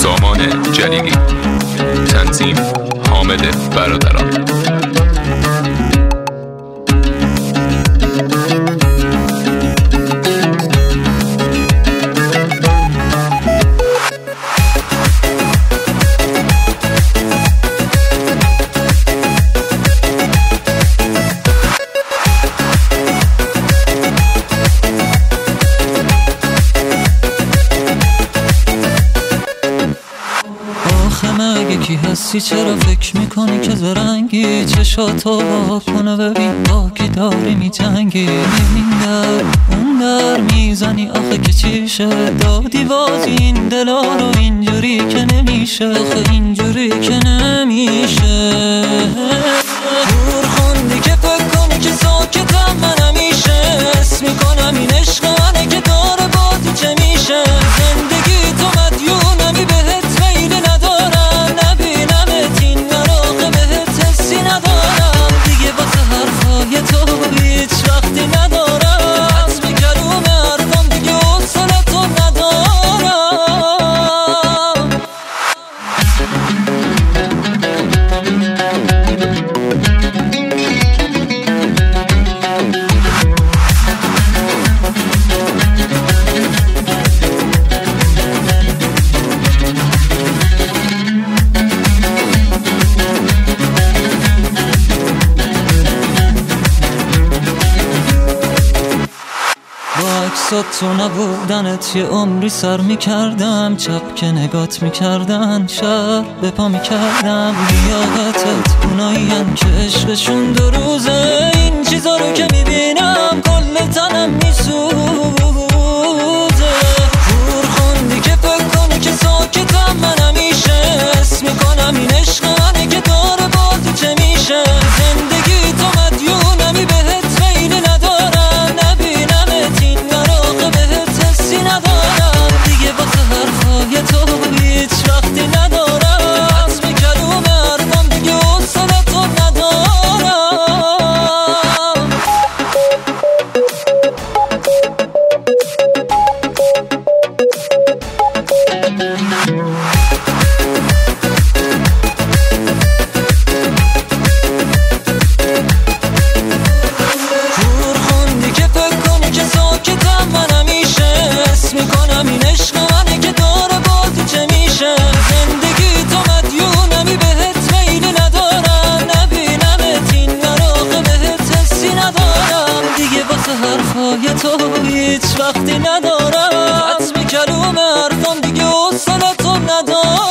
سامان جلیلی، تنظیم حامد برادران. کی هستی چرا فکر میکنی که زرنگی چشاتو با کنه ببین با کی داری میجنگی این در اون در میزنی آخه که چیشه دادی بازی این دلا رو اینجوری که نمیشه آخه اینجوری که نمیشه دور خوندی که فکر کنی که ساکتم من همیشه حس میکنم این عشق منه که داره بازی چه میشه زندگی تو مدیونمی بهت میل ندارم نبینمت این مراقه بهت حسی ندارم دیگه واسه حرفای تو هیچ وقتی ندارم حتمی کلوم حرفم دیگه حوصله تو ندارم تو نبودنت یه عمری سر میکردم چپ که نگات میکردن شب به پا میکردم لیاقتت اوناییم که عشقشون 2 روزه این چیزا رو که میبینم کل تنم میسوزه دور خوندی که فکر کنی که ساکتم من همیشه حس میکنم این عشق منه که داره بازی چه میشه زندگی تو مدیونمی بهت میل ندارم نبینمت این ندارم دیگه واسه حرفای تو هیچ وقتی ندارم حتمی کلوم حرفم دیگه حوصله تو ندارم دور خوندی که فکر کنی که ساکتم من همیشه حس میکنم این عشق منه که داره بازی چه میشه زندگی تو مدیونمی بهت میل ندارم نبینمت این مراقه بهت حسی ندارم دیگه واسه حرفای تو هیچ وقتی ندارم حتمی کلوم حرفم دیگه حوصله تو ندارم